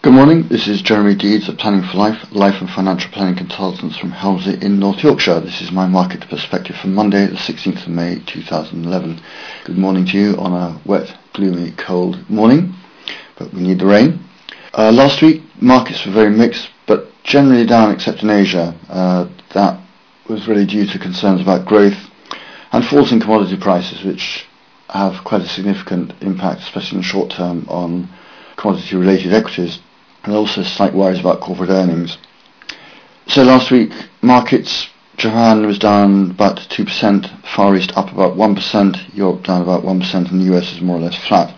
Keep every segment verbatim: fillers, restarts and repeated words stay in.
Good morning, this is Jeremy Deeds of Planning for Life, Life and Financial Planning Consultants from Helmsley in North Yorkshire. This is my market perspective for Monday, the sixteenth of May two thousand eleven. Good morning to you on a wet, gloomy, cold morning, but we need the rain. Uh, last week, markets were very mixed, but generally down except in Asia. Uh, that was really due to concerns about growth and falls in commodity prices, which have quite a significant impact, especially in the short term, on commodity-related equities, and also slight worries about corporate earnings. So last week, markets, Japan was down about two percent, Far East up about one percent, Europe down about one percent, and the U S is more or less flat.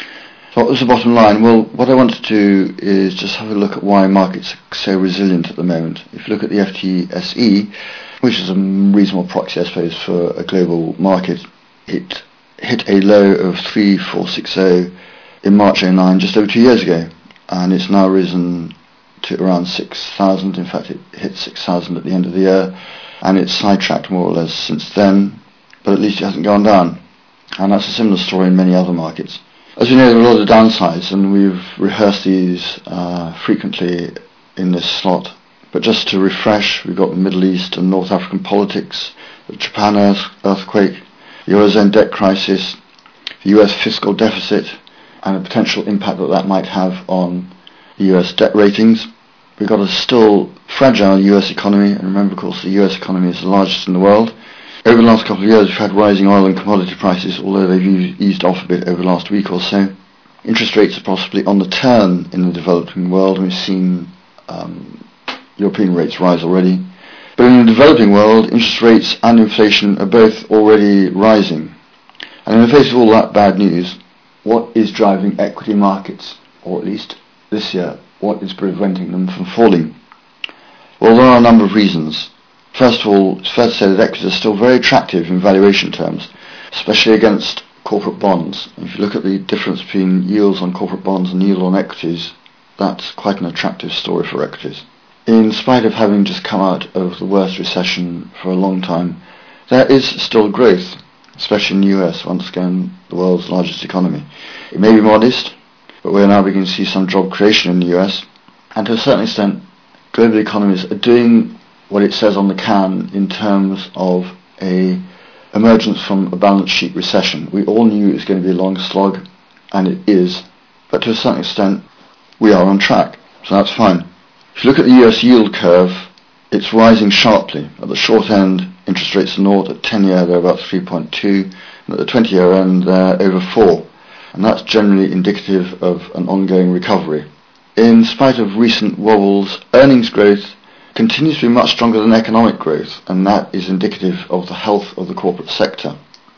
So what was the bottom line? Well, what I want to do is just have a look at why markets are so resilient at the moment. If you look at the F T S E, which is a reasonable proxy, I suppose, for a global market, it hit a low of three thousand four hundred sixty in March oh nine, just over two years ago, and it's now risen to around six thousand. In fact, it hit six thousand at the end of the year, and it's sidetracked more or less since then, but at least it hasn't gone down. And that's a similar story in many other markets. As we know, there are a lot of downsides, and we've rehearsed these uh, frequently in this slot. But just to refresh, we've got the Middle East and North African politics, the Japan earth- earthquake, the Eurozone debt crisis, the U S fiscal deficit, and the potential impact that that might have on the U S debt ratings. We've got a still fragile U S economy, and remember, of course, the U S economy is the largest in the world. Over the last couple of years, we've had rising oil and commodity prices, although they've eased off a bit over the last week or so. Interest rates are possibly on the turn in the developing world. We've seen um, European rates rise already. But in the developing world, interest rates and inflation are both already rising. And in the face of all that bad news, what is driving equity markets, or at least this year, what is preventing them from falling? Well, there are a number of reasons. First of all, it's fair to say that equities are still very attractive in valuation terms, especially against corporate bonds. If you look at the difference between yields on corporate bonds and yield on equities, that's quite an attractive story for equities. In spite of having just come out of the worst recession for a long time, there is still growth, especially in the U S, once again the world's largest economy. It may be modest, but we're now beginning to see some job creation in the U S, and to a certain extent global economies are doing what it says on the can in terms of a emergence from a balance sheet recession. We all knew it was going to be a long slog, and it is, but to a certain extent we are on track, so that's fine. If you look at the U S yield curve, it's rising sharply. At the short end, interest rates are naught. At ten-year, they're about three point two, and at the twenty-year end, they're over four. And that's generally indicative of an ongoing recovery. In spite of recent wobbles, earnings growth continues to be much stronger than economic growth, and that is indicative of the health of the corporate sector.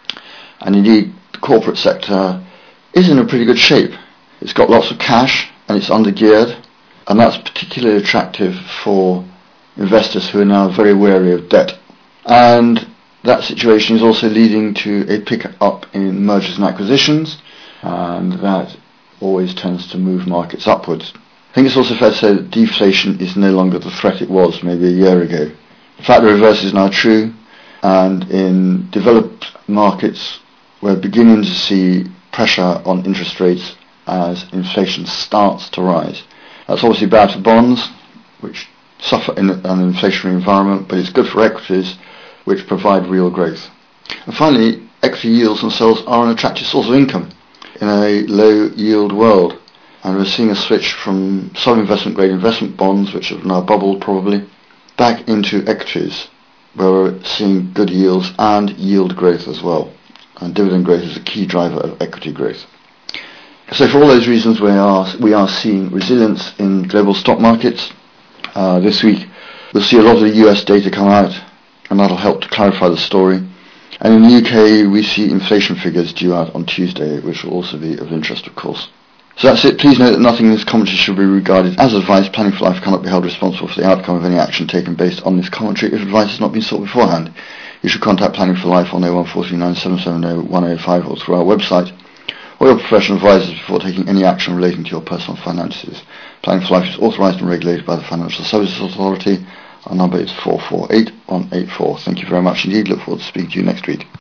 And indeed, the corporate sector is in a pretty good shape. It's got lots of cash, and it's under-geared, and that's particularly attractive for investors who are now very wary of debt. And that situation is also leading to a pick-up in mergers and acquisitions, and that always tends to move markets upwards. I think it's also fair to say that deflation is no longer the threat it was maybe a year ago. In fact, the reverse is now true, and in developed markets we're beginning to see pressure on interest rates as inflation starts to rise. That's obviously bad for bonds, which suffer in an inflationary environment, but it's good for equities, which provide real growth. And finally, equity yields themselves are an attractive source of income in a low yield world, and we're seeing a switch from sub-investment grade investment bonds, which have now bubbled probably, back into equities, where we're seeing good yields and yield growth as well, and dividend growth is a key driver of equity growth. So for all those reasons, we are we are seeing resilience in global stock markets. Uh, this week we'll see a lot of the U S data come out, and that'll help to clarify the story. And in the U K we see inflation figures due out on Tuesday, which will also be of interest, of course. So that's it. Please note that nothing in this commentary should be regarded as advice. Planning for Life cannot be held responsible for the outcome of any action taken based on this commentary. If advice has not been sought beforehand, you should contact Planning for Life on oh one four three nine seven seven oh one oh five or through our website, or your professional advisors before taking any action relating to your personal finances. Planning for Life is authorised and regulated by the Financial Services Authority. Our number is four four eight one eight four. Thank you very much indeed. Look forward to speaking to you next week.